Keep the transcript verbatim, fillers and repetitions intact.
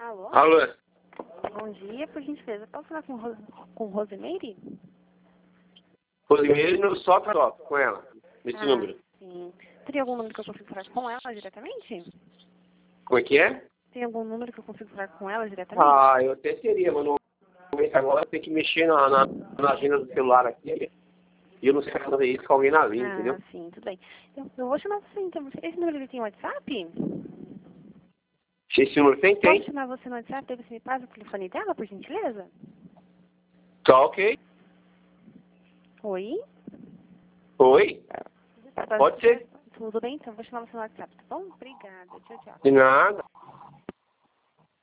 Alô? Alô? Bom dia, por gentileza. Posso falar com, Ro com Rosimeire? Rosimeire no Soca Top, com ela, nesse ah, número. Sim. Teria algum número que eu consigo falar com ela diretamente? Como é que é? Tem algum número que eu consigo falar com ela diretamente? Ah, eu até teria, mas no momento agora tem que mexer na, na, na agenda do celular aqui. E eu não sei fazer isso com alguém na linha, Ah, entendeu? sim, tudo bem. Eu, eu vou chamar você então. Esse número ele tem WhatsApp? Esse número tem? Posso Tem. chamar você no WhatsApp? Daí você me passa o telefone dela, por gentileza? Tá ok. Oi? Oi? Tá, Pode ser. Tudo bem? Então eu vou chamar você no WhatsApp, tá bom? Obrigada. Tchau, tchau. De nada.